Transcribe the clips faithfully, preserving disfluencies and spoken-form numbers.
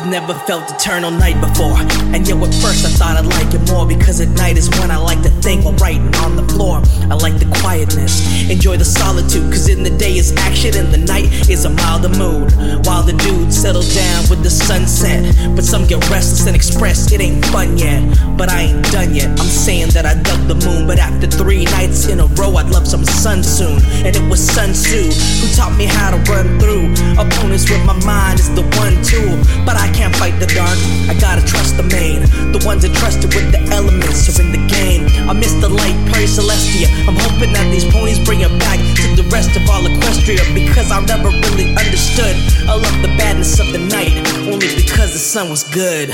I've never felt eternal night before, and yet at first I thought I'd like it more, because at night is when I like to think while writing on the floor. I like the quietness, enjoy the solitude, cause in the day is action and the night is a milder mood. While the dudes settle down with the sunset, but some get restless and express it ain't fun yet. But I ain't done yet, I'm saying that I dug the moon, but after three nights in a row I'd love some sun soon. And it was Sun Tzu who taught me how to run through opponents with my mind is the one tool. But I can't fight the dark, I gotta trust the main, the ones entrusted with the elements are in the game. I miss the light, pray Celestia, I'm hoping that these ponies bring it back to the rest of all Equestria, because I never really understood. I love the badness of the night, only because the sun was good.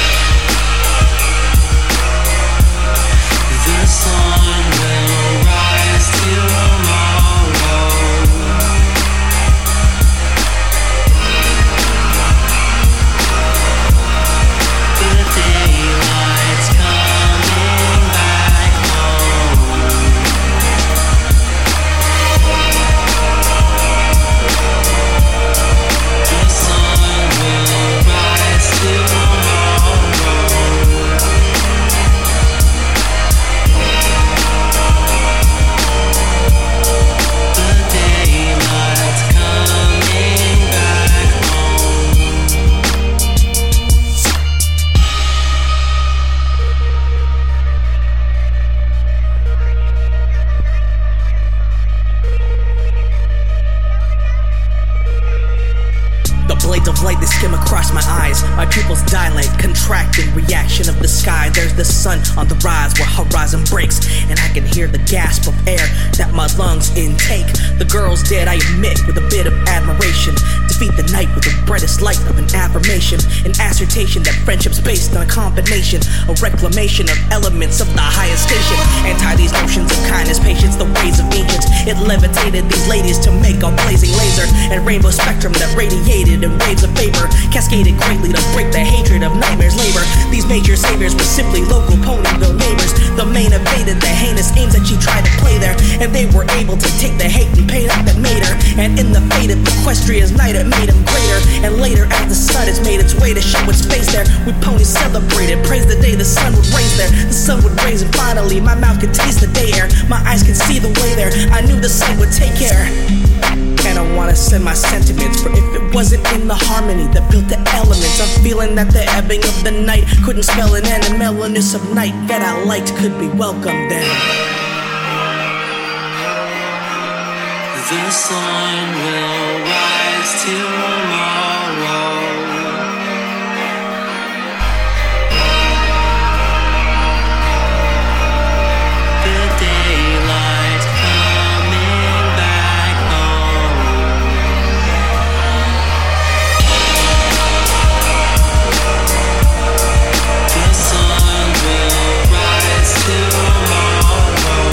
The sun will rise tomorrow. The daylight's coming back home. The sun will rise tomorrow. Blades of light, they skim across my eyes. My pupils dilate, contract in reaction of the sky. There's the sun on the rise where horizon breaks, and I can hear the gasp of air that my lungs intake. The girl's dead, I admit, with a bit of admiration. Defeat the night with the brightest light of an affirmation, an assertion that friendship's based on a combination, a reclamation of elements of the highest station. Anti these notions of kindness, patience, the ways of ancients. It levitated these ladies to make a blazing laser and rainbow spectrum that radiated in waves of vapor, cascaded greatly to break the hatred of nightmares labor. These major saviors were simply local Ponyville neighbors. The main evaded the heinous aims that she tried to play there, and they were able to take the hate and pain out that made her. And in the fate of Equestria's night, it made him greater. And later, as the sun has made its way to show its face there, we ponies celebrated, praised the day the sun would raise there. The sun would raise, and finally my mouth could taste the day air. My eyes could see the way there. I knew the sun would take care. And I wanna send my sentiments, for if it wasn't in the harmony that built the elements, I'm feeling that the ebbing of the night couldn't spell an end, and mellowness of night that I liked could be welcomed then. The sun will rise tomorrow. The daylight coming back home. The sun will rise tomorrow.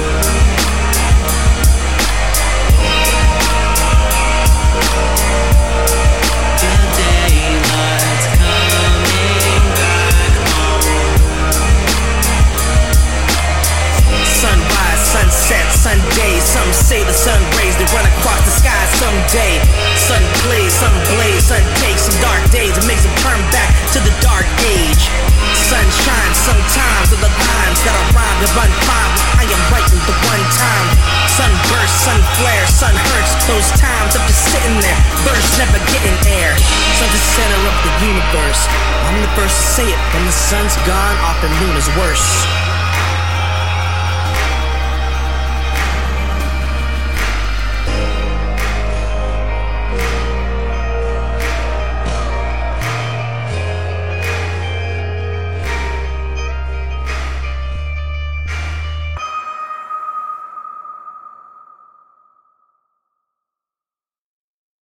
Sunday, some say the sun rays, they run across the sky someday. Sun plays, sun blaze, sun takes some dark days and makes them turn back to the dark age. Sun shines sometimes of the lines that are rhymed and run fine. I am writing the one time. Sun bursts, sun flares, sun hurts. Those times of just sitting there, verse never getting air. Sun's the center of the universe. I'm the first to say it. When the sun's gone, often noon is worse.